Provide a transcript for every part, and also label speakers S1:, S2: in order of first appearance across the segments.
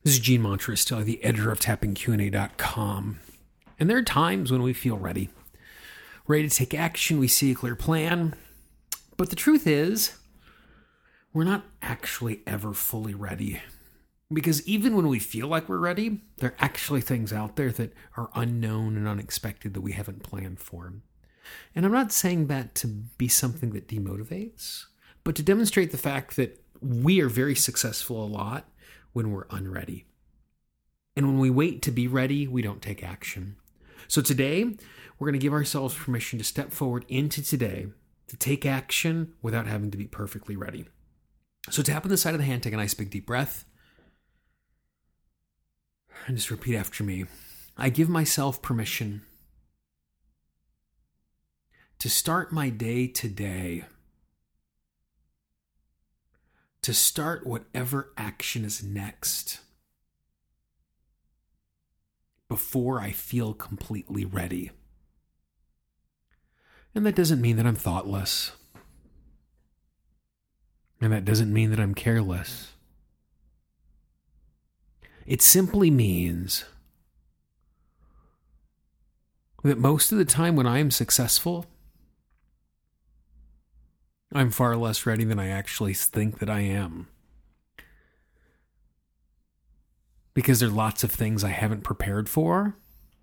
S1: This is Gene Montrestill, the editor of tappingqa.com. And there are times when we feel ready to take action. We see a clear plan. But the truth is, we're not actually ever fully ready. Because even when we feel like we're ready, there are actually things out there that are unknown and unexpected that we haven't planned for. And I'm not saying that to be something that demotivates, but to demonstrate the fact that we are very successful a lot when we're unready. And when we wait to be ready, we don't take action. So today, we're going to give ourselves permission to step forward into today, to take action without having to be perfectly ready. So tap on the side of the hand, take a nice big deep breath, and just repeat after me. I give myself permission to start my day today, to start whatever action is next before I feel completely ready. And that doesn't mean that I'm thoughtless. And that doesn't mean that I'm careless. It simply means that most of the time when I am successful, I'm far less ready than I actually think that I am. Because there are lots of things I haven't prepared for,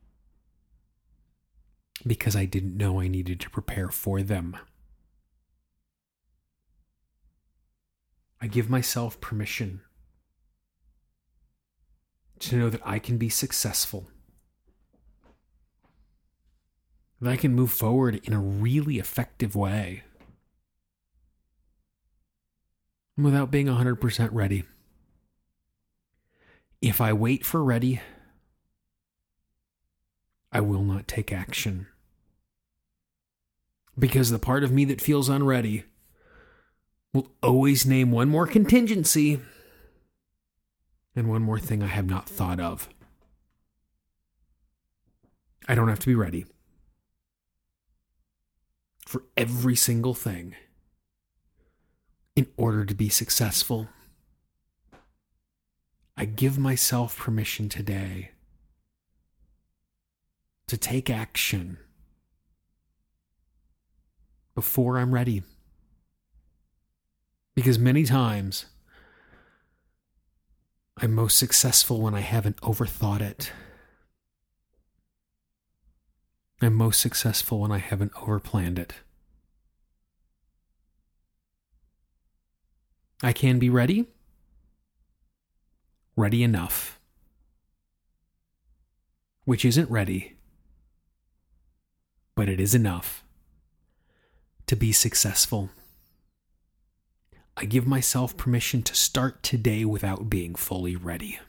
S1: because I didn't know I needed to prepare for them. I give myself permission to know that I can be successful, that I can move forward in a really effective way without being 100% ready. If I wait for ready, I will not take action. Because the part of me that feels unready will always name one more contingency and one more thing I have not thought of. I don't have to be ready for every single thing in order to be successful. I give myself permission today to take action before I'm ready. Because many times, I'm most successful when I haven't overthought it. I'm most successful when I haven't overplanned it. I can be ready enough, which isn't ready, but it is enough to be successful. I give myself permission to start today without being fully ready.